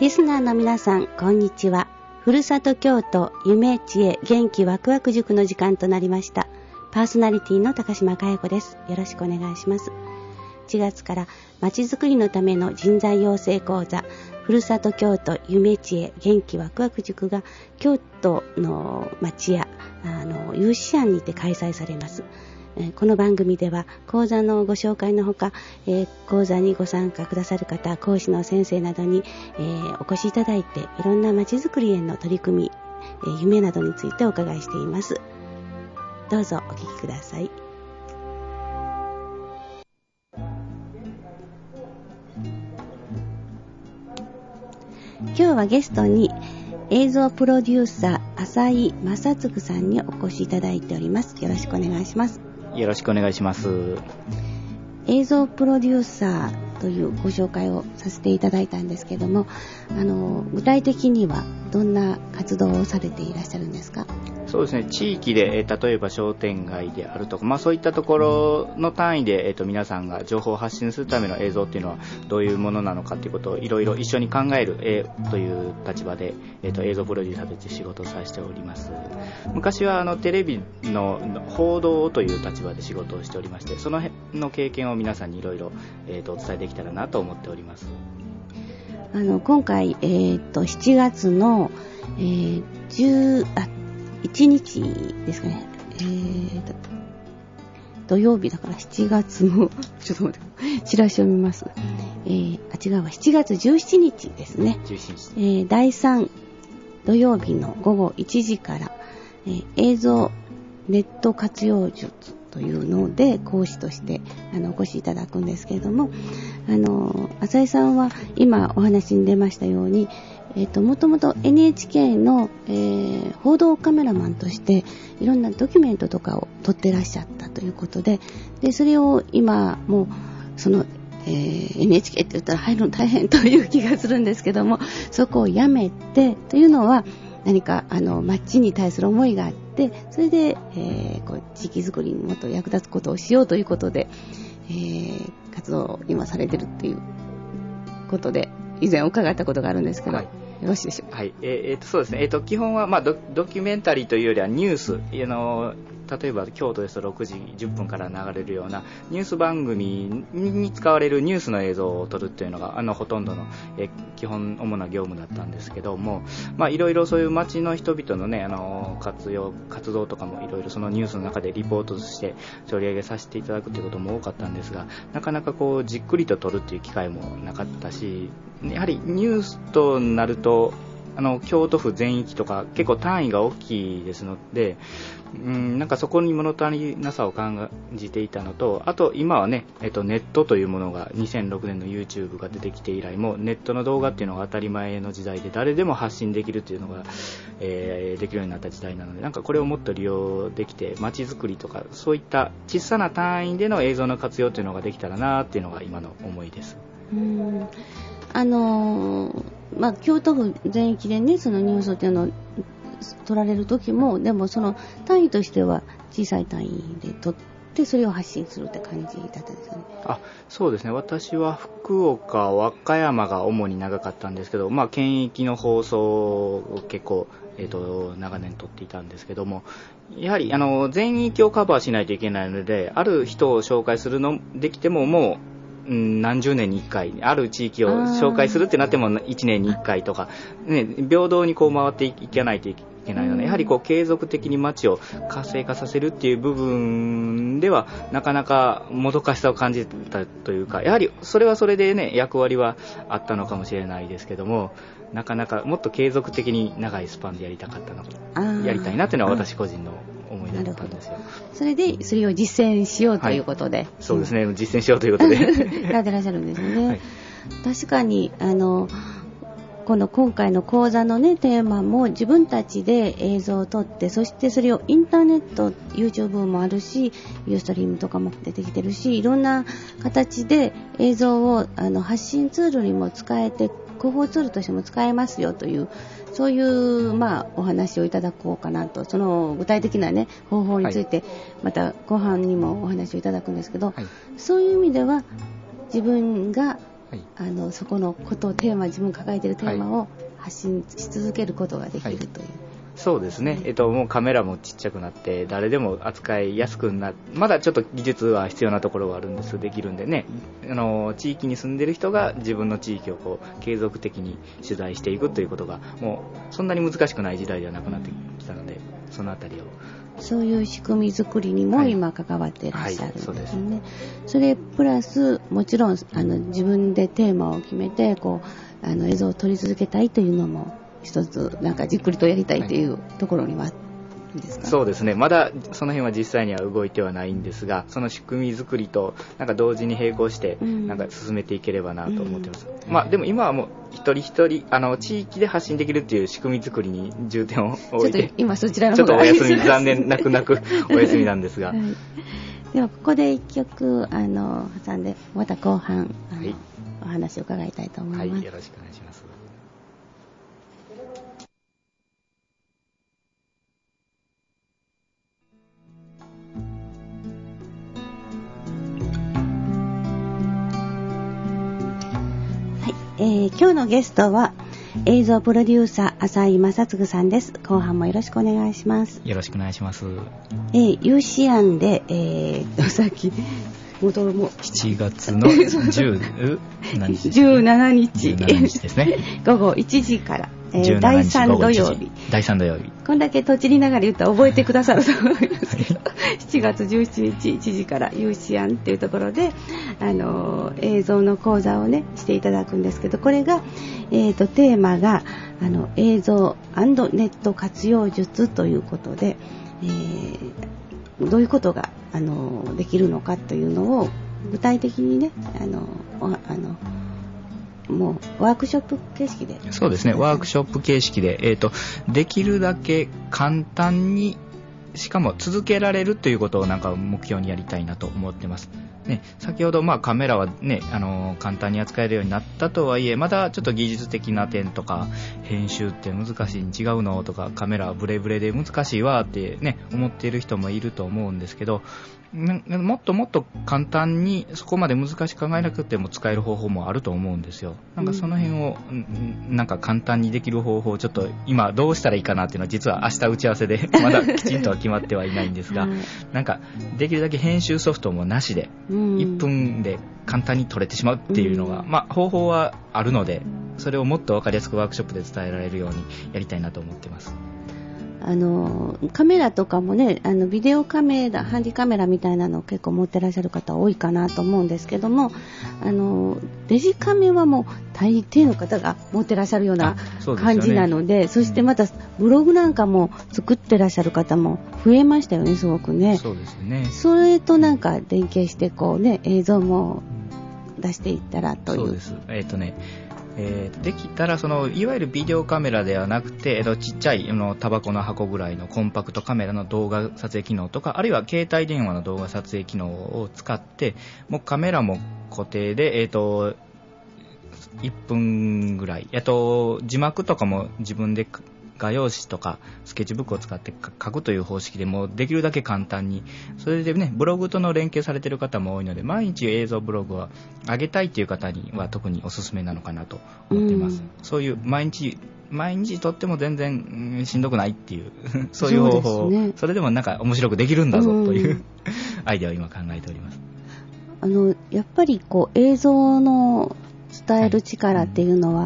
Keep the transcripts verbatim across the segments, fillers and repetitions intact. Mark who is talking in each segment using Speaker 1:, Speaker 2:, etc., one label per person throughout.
Speaker 1: リスナーの皆さん、こんにちは。ふるさと京都夢知恵元気ワクワク塾の時間となりました。パーソナリティの高島佳代子です。よろしくお願いします。いちがつからまちづくりのための人材養成講座、ふるさと京都夢知恵元気ワクワク塾が京都の町やあの有志庵にて開催されます。この番組では講座のご紹介のほか、えー、講座にご参加くださる方、講師の先生などに、えー、お越しいただいて、いろんなまちづくりへの取り組み、えー、夢などについてお伺いしています。どうぞお聞きください。今日はゲストに映像プロデューサー浅井正嗣さんにお越しいただいております。よろしくお願いします。
Speaker 2: よろしくお願いします。
Speaker 1: 映像プロデューサーというご紹介をさせていただいたんですけども、あの具体的にはどんな活動をされていらっしゃるんですか？
Speaker 2: そうですね、地域で、えー、例えば商店街であるとか、まあ、そういったところの単位で、えー、と皆さんが情報を発信するための映像っていうのはどういうものなのかということをいろいろ一緒に考える、えー、という立場で、えー、と映像プロデューサーとして仕事をさせております。昔はあのテレビの報道という立場で仕事をしておりまして、その辺の経験を皆さんにいろいろお伝えできたらなと思っております。
Speaker 1: あの今回、えー、としちがつの、えー、じゅうあいちにちですかね、えー、と土曜日だからしちがつのちょっと待ってチラシを見ます、えー、あ違うわしちがつじゅうしちにちですね。
Speaker 2: じゅうしちにち、
Speaker 1: えー、だいさん土曜日のごごいちじから、えー、映像ネット活用術というので講師としてあのお越しいただくんですけれども、あの浅井さんは今お話に出ましたように、えー、ともともと エヌエイチケー の、えー、報道カメラマンとしていろんなドキュメントとかを撮ってらっしゃったということで、でそれを今もうその、えー、エヌエイチケー って言ったら入るの大変という気がするんですけども、そこをやめてというのは何かあの町に対する思いがあって、それで、えー、こう地域づくりにもっと役立つことをしようということで、えー、活動を今されてるっていうことで以前伺ったことがあるんですけど、はい、よろしいでしょうか？
Speaker 2: はい、えーえー、とそうですね、えー、と基本は、まあ、ド, ドキュメンタリーというよりはニュース、あの例えば京都ですとろくじじゅっぷんから流れるようなニュース番組に使われるニュースの映像を撮るというのがあのほとんどの、えー、基本主な業務だったんですけども、まあ、いろいろそういう町の人々の、ね、あの活用活動とかもいろいろそのニュースの中でリポートして取り上げさせていただくということも多かったんですが、なかなかこうじっくりと撮るという機会もなかったし、やはりニュースとなるとあの京都府全域とか結構単位が大きいですので、うん、なんかそこに物足りなさを感じていたのと、あと今はね、えっと、ネットというものがにせんろくねんの YouTube が出てきて以来もネットの動画っていうのが当たり前の時代で、誰でも発信できるというのが、えー、できるようになった時代なので、なんかこれをもっと利用できて街づくりとかそういった小さな単位での映像の活用というのができたらなっていうのが今の思いです。
Speaker 1: うーんあのーまあ、京都府全域でねそのニュースっていうのを取られる時も、でもその単位としては小さい単位で取ってそれを発信するって感じだったんですかね？
Speaker 2: あ、そうですね、私は福岡和歌山が主に長かったんですけど、まあ、県域の放送を結構、えーと、長年取っていたんですけども、やはりあの全域をカバーしないといけないので、ある人を紹介するのできてももううん、何十年にいっかいある地域を紹介するってなってもいちねんにいっかいとか、ね、平等にこう回っていかないといけないので、やはりこう継続的に街を活性化させるっていう部分ではなかなかもどかしさを感じたというか、やはりそれはそれでね役割はあったのかもしれないですけども、なかなかもっと継続的に長いスパンでやりたかったのやりたいなというのは私個人の思いだったんですよ。
Speaker 1: それでそれを実践しようということで、はい、
Speaker 2: そうですね、実践しようということで
Speaker 1: やってらっしゃるんですよね、はい、確かにあのこの今回の講座の、ね、テーマも自分たちで映像を撮って、そしてそれをインターネット YouTube もあるしユーストリームとかも出てきてるし、いろんな形で映像をあの発信ツールにも使えて広報ツールとしても使えますよという、そういう、まあ、お話をいただこうかなと。その具体的な、ね、方法についてまた後半にもお話をいただくんですけど、はい、そういう意味では自分が
Speaker 2: はい、
Speaker 1: あのそこのことをテーマ、自分抱えているテーマを発信し続けることができるという、はい、
Speaker 2: そうですね、えっと、もうカメラもちっちゃくなって誰でも扱いやすくなって、まだちょっと技術は必要なところはあるんですできるんでね、あの地域に住んでる人が自分の地域をこう継続的に取材していくということがもうそんなに難しくない時代ではなくなってきたので、そのあたりを
Speaker 1: そういう仕組み作りにも今関わっていらっしゃるんですね、はいはい、 そ,
Speaker 2: う
Speaker 1: それプラスもちろんあの自分でテーマを決めてこうあの映像を撮り続けたいというのも一つなんかじっくりとやりたいというところにはあるんですか？
Speaker 2: そうですね、まだその辺は実際には動いてはないんですが、その仕組み作りとなんか同時に並行してなんか進めていければなと思ってます、うん、まあ、でも今はもう一人一人あの地域で発信できるっていう仕組み作りに重点を置いて、
Speaker 1: ちょっと今そちらの
Speaker 2: ちょ
Speaker 1: 方が
Speaker 2: っとお休み残念なくなくお休みなんですが、はい、
Speaker 1: ではここで一曲あの挟んでまた後半あの、はい、お話を伺いたいと思います。
Speaker 2: はい、よろしくお願いします。
Speaker 1: えー、今日のゲストは映像プロデューサー浅井正嗣さんです。後半もよろしくお願いします。
Speaker 2: よろしくお願いします。
Speaker 1: えー、有志案で、えー、さっき元も
Speaker 2: しちがつのじゅう何日ですね、
Speaker 1: じゅうしちにち、
Speaker 2: じゅうしちにちですね
Speaker 1: 午後いちじから、えー、だいさん土曜日、
Speaker 2: だいさん土曜日、
Speaker 1: こんだけとちりながら言ったら覚えてくださると思いますけどしちがつじゅうしちにちいちじから有志案っていうところであの映像の講座をねしていただくんですけど、これが、えー、とテーマがあの映像&ネット活用術ということで、えー、どういうことがあのできるのかというのを具体的にねあのあのもうワークショップ形式で、
Speaker 2: そうですね、ワークショップ形式で、えーと、できるだけ簡単にしかも続けられるということをなんか目標にやりたいなと思ってます、ね、先ほどまあカメラは、ね、あの簡単に扱えるようになったとはいえまだちょっと技術的な点とか編集って難しいに違うのとかカメラはブレブレで難しいわって、ね、思っている人もいると思うんですけど、もっともっと簡単にそこまで難しく考えなくても使える方法もあると思うんですよ。なんかその辺を、うん、なんか簡単にできる方法をちょっと今どうしたらいいかなっていうのは実は明日打ち合わせでまだきちんとは決まってはいないんですがなんかできるだけ編集ソフトもなしでいっぷんで簡単に撮れてしまうっていうのが、まあ、方法はあるのでそれをもっと分かりやすくワークショップで伝えられるようにやりたいなと思ってます。
Speaker 1: あのカメラとかもねあのビデオカメラハンディカメラみたいなのを結構持ってらっしゃる方多いかなと思うんですけども、あのデジカメはもう大抵の方が持ってらっしゃるような感じなの で, で、ね、そしてまたブログなんかも作ってらっしゃる方も増えましたよね、すごくね。
Speaker 2: そうですね。
Speaker 1: それとなんか連携してこうね映像も出していったらという。
Speaker 2: そうです。えっとねえー、できたらそのいわゆるビデオカメラではなくて、えー、とちっちゃいあのタバコの箱ぐらいのコンパクトカメラの動画撮影機能とかあるいは携帯電話の動画撮影機能を使ってもうカメラも固定で、えー、といっぷんぐらい、えー、と字幕とかも自分で画用紙とかスケッチブックを使って書くという方式でもできるだけ簡単に、それでねブログとの連携されている方も多いので毎日映像ブログを上げたいという方には特におすすめなのかなと思っています。そういう毎日毎日撮っても全然、うん、しんどくないっていうそういう方法を そ,、ね、それでもなんか面白くできるんだぞというアイデアを今考えております。
Speaker 1: あのやっぱりこう映像の伝える力っていうのは、はい、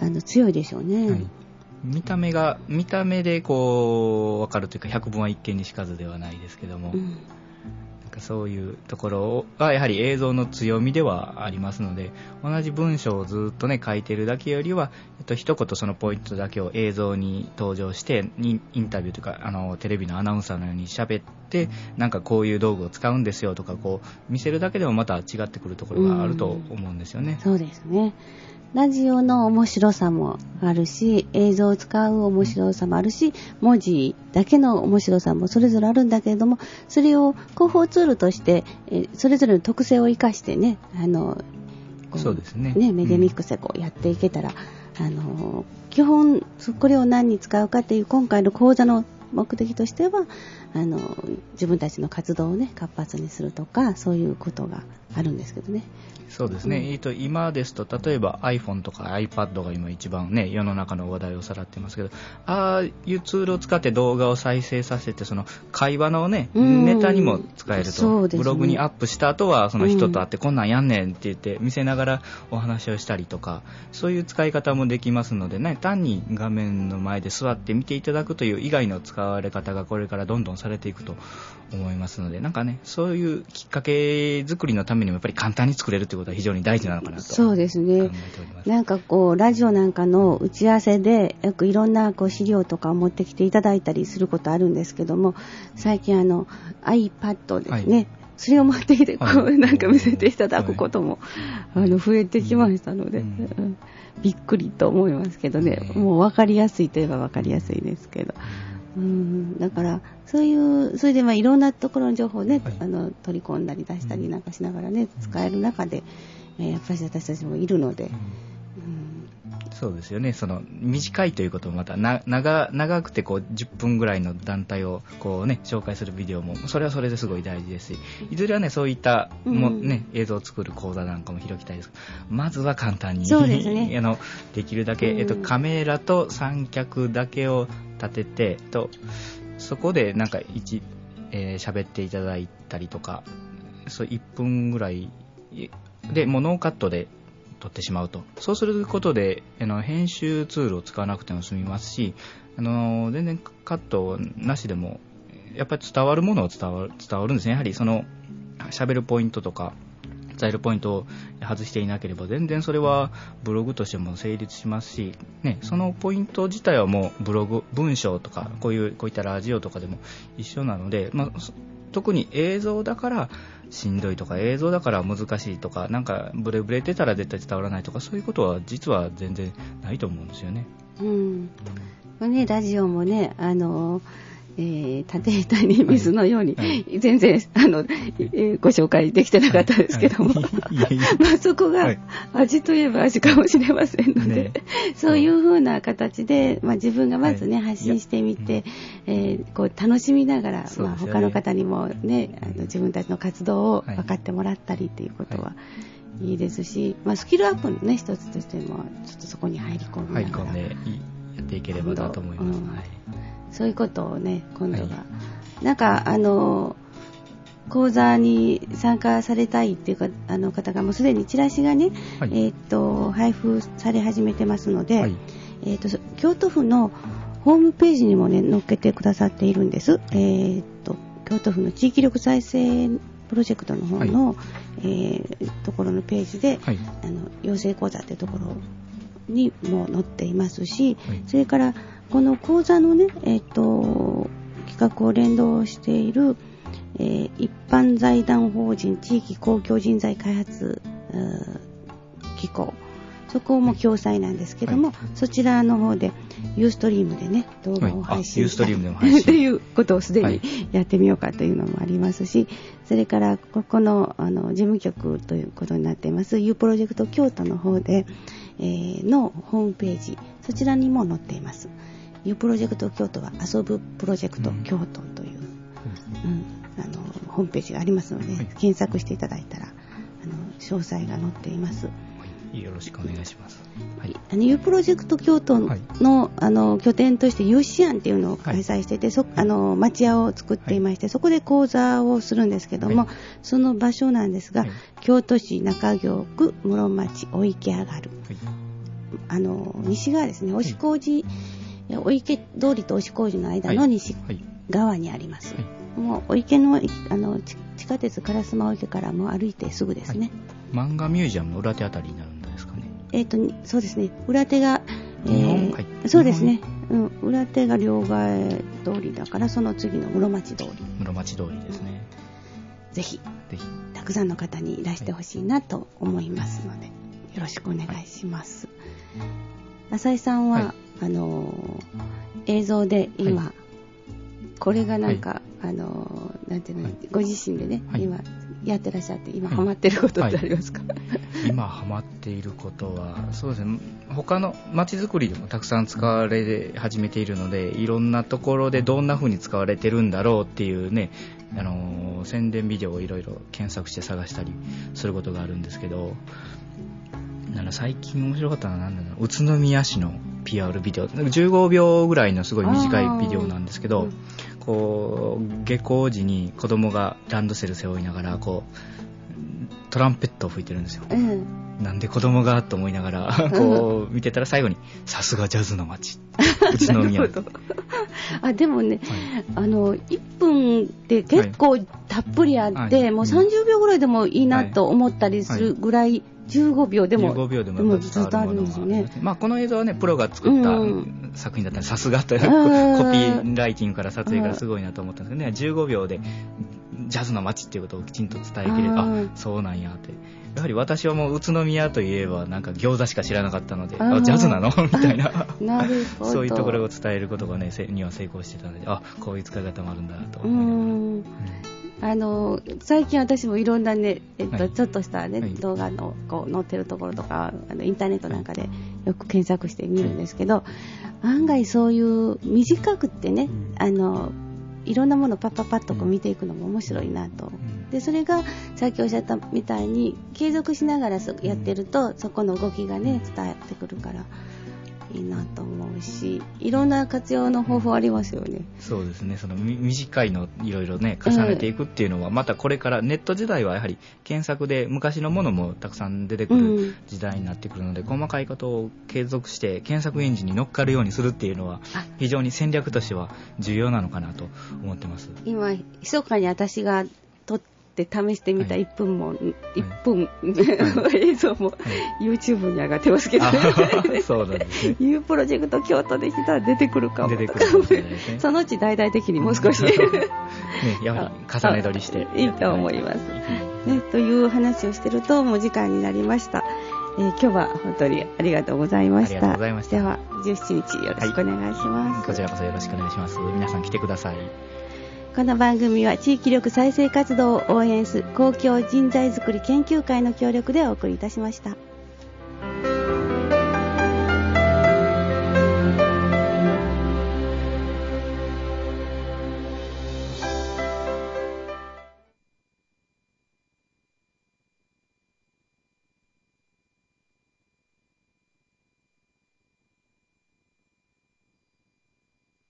Speaker 1: あの強いでしょうね。はい、
Speaker 2: 見た目が見た目でこう分かるというか百聞は一見にしかずではないですけども、うん、なんかそういうところはやはり映像の強みではありますので、同じ文章をずっとね書いてるだけよりは、えっと、一言そのポイントだけを映像に登場してにインタビューというかあのテレビのアナウンサーのように喋ってなんかこういう道具を使うんですよとかこう見せるだけでもまた違ってくるところがあると思うんですよね。
Speaker 1: うん、そうですね。ラジオの面白さもあるし映像を使う面白さもあるし文字だけの面白さもそれぞれあるんだけれども、それを広報ツールとしてえそれぞれの特性を生かしてねあの
Speaker 2: そうですね、
Speaker 1: ねメディアミックスでこうやっていけたら、うん、あの基本これを何に使うかっていう今回の講座の目的としてはあの自分たちの活動をね活発にするとかそういうことがあるんですけどね。
Speaker 2: そうですね、うん、えーと今ですと例えば iPhone とか iPad が今一番ね世の中の話題をさらってますけど、ああいうツールを使って動画を再生させてその会話のね、うん、ネタにも使えると、ね、ブログにアップした後はその人と会ってこんなんやんねんって言って見せながらお話をしたりとか、そういう使い方もできますのでね、単に画面の前で座って見ていただくという以外の使われ方がこれからどんどんされていくと思いますので、なんかねそういうきっかけ作りのためにもやっぱり簡単に作れるということは非常に大事なのかなと
Speaker 1: そうですね。
Speaker 2: 考えております。
Speaker 1: なんかこうラジオなんかの打ち合わせでよくいろんなこう資料とかを持ってきていただいたりすることあるんですけども、最近あの iPad ですね、はい、それを持ってきてこう、はい、なんか見せていただくことも、はい、あの増えてきましたので、うんうん、びっくりと思いますけどね、もう分かりやすいといえば分かりやすいですけど、うん、だからそういうそれでまあいろんなところの情報をね、はい、あの取り込んだり出したりなんかしながらね、うん、使える中で、えー、やっぱり私たちもいるので、うんうん、
Speaker 2: そうですよね。その短いということもまたな 長, 長くてこうじゅっぷんぐらいの団体をこう、ね、紹介するビデオもそれはそれですごい大事ですし、いずれは、ね、そういったも、ねうん、映像を作る講座なんかも開きたいです。まずは簡単に
Speaker 1: そうです、ね、
Speaker 2: あのできるだけ、うんえっと、カメラと三脚だけを立ててとそこでなんか一、えー、喋っていただいたりとか、そういっぷんぐらいでもうノーカットで撮ってしまうと、そうすることであの編集ツールを使わなくても済みますし、あの全然カットなしでもやっぱり伝わるものは伝わる、伝わるんですね。やはりその喋るポイントとか伝えるポイントを外していなければ全然それはブログとしても成立しますし、ね、そのポイント自体はもうブログ文章とかこういうこういったラジオとかでも一緒なので、まあ、特に映像だからしんどいとか映像だから難しいとかなんかブレブレてたら絶対伝わらないとかそういうことは実は全然ないと思うんですよね。うん、
Speaker 1: うん、ねラジオもねあのえー、縦板に水のように、はいはい、全然あの、えー、ご紹介できてなかったですけども、はいはい、まあそこが味といえば味かもしれませんので、ね、そういう風な形で、まあ、自分がまずね、はい、発信してみて、えー、こう楽しみながら、ねまあ、他の方にもねあの自分たちの活動を分かってもらったりっていうことはいいですし、まあ、スキルアップのね一つとしてもちょっとそこに入り込みながら
Speaker 2: 入り込んでやっていければなと思います、うんはい
Speaker 1: そういうことをね今度は、はい、なんかあの講座に参加されたいっていうかあの方がもうすでにチラシがね、はい、えー、っと配布され始めてますので、はい、えー、っと京都府のホームページにもね載っけてくださっているんです。えー、っと京都府の地域力再生プロジェクトの方の、はいえー、ところのページで、はい、あの養成講座っていうところにも載っていますし、はい、それからこの講座のね、えー、と企画を連動している、えー、一般財団法人地域公共人材開発機構、そこも共催なんですけども、はい、そちらの方でユーストリームでね動画を配信したい、はい、ということをすでにやってみようかというのもありますし、それからここ の, あの事務局ということになっています U プロジェクト京都の方で、えー、のホームページ、そちらにも載っています。U プロジェクト京都は遊ぶプロジェクト京都という、うんうん、あのホームページがありますので、はい、検索していただいたらあの詳細が載っています。はい、
Speaker 2: よろしくお願いします。
Speaker 1: はい、あの U プロジェクト京都 の,、はい、あの拠点として ユーシー 案っていうのを開催してて、はい、そあの町屋を作っていまして、はい、そこで講座をするんですけども、はい、その場所なんですが、はい、京都市中京区室町お池上がる、はい、あの西側ですね、押小路、はいお池通りと押小路の間の西側にあります、はいはい、もうお池 の, あの地下鉄烏丸池からも歩いてすぐですね、
Speaker 2: はい、漫画ミュージアムの裏手あたりになるんですかね。
Speaker 1: えーとそうですね、裏手が、えーはい、そうですね、うん、裏手が両替通りだからその次の室町通り
Speaker 2: 室町通りですね。
Speaker 1: ぜひぜひたくさんの方にいらしてほしいなと思いますので、よろしくお願いします、はい、浅井さんは、はいあのー、映像で今、はい、これがなんか、はい、あのー、なんていうの、はい、ご自身でね、はい、今やってらっしゃって今ハマってることってありますか？
Speaker 2: はい、今ハマっていることはそうですね、他の街づくりでもたくさん使われ始めているので、いろんなところでどんな風に使われてるんだろうっていうね、あのー、宣伝ビデオをいろいろ検索して探したりすることがあるんですけど、なんか最近面白かったのは何だろう、宇都宮市の ピーアール ビデオ、じゅうごびょうぐらいのすごい短いビデオなんですけど、うん、こう下校時に子供がランドセル背負いながらこうトランペットを吹いてるんですよ、うん、なんで子供がと思いながらこう見てたら最後にさすがジャズの街宇都宮
Speaker 1: あでもね、はい、あのいっぷんって結構たっぷりあって、はいはい、もうさんじゅうびょうぐらいでもいいなと思ったりするぐらい、はいはい、じゅうごびょうでも
Speaker 2: じゅうごびょうでもずっとあるんですよね。まあ、この映像はねプロが作った作品だったらさすがというコピーライティングから撮影からすごいなと思ったんですけどね、じゅうごびょうでジャズの街っていうことをきちんと伝えきれる、あそうなんやって。やはり私はもう宇都宮といえばなんか餃子しか知らなかったので、あジャズなのみたいな
Speaker 1: なるほどそう
Speaker 2: いうところを伝えることがねには成功してたので、あこういう使い方もあるんだと思いながら、うん
Speaker 1: あの最近私もいろんなね、えっとはい、ちょっとしたね、はい、動画のこう載ってるところとかあのインターネットなんかでよく検索して見るんですけど、はい、案外そういう短くってね、うん、あのいろんなものをパッパッパッとこう見ていくのも面白いなと、うん、でそれがさっきおっしゃったみたいに継続しながらやってると、うん、そこの動きがね伝わってくるからいいなと思うし、いろんな活用の方法ありますよね。
Speaker 2: そうですね、その短いのいろいろね重ねていくっていうのは、またこれからネット時代はやはり検索で昔のものもたくさん出てくる時代になってくるので、うん、細かいことを継続して検索エンジンに乗っかるようにするっていうのは非常に戦略としては重要なのかなと思ってます。
Speaker 1: 今密かに私が撮って試してみたいっぷんも、はい、いっぷん、はい、映像も、はい、YouTube に上がってますけどね。
Speaker 2: そうなんですね。
Speaker 1: いうプロジェクト京都でしたら出てくるかも。
Speaker 2: 出てくるかもしれないですね。
Speaker 1: そのうち大々的にもう少しね、
Speaker 2: やはり重ね撮りして
Speaker 1: いいと思います、ね、という話をしてるともう時間になりました。えー、今日は本当にありがとうございました。
Speaker 2: ありがとうございました。
Speaker 1: ではじゅうしちにちよろしくお願いします、
Speaker 2: はい、こちらこそよろしくお願いします。皆さん来てください。
Speaker 1: この番組は地域力再生活動を応援する公共人材づくり研究会の協力でお送りいたしました。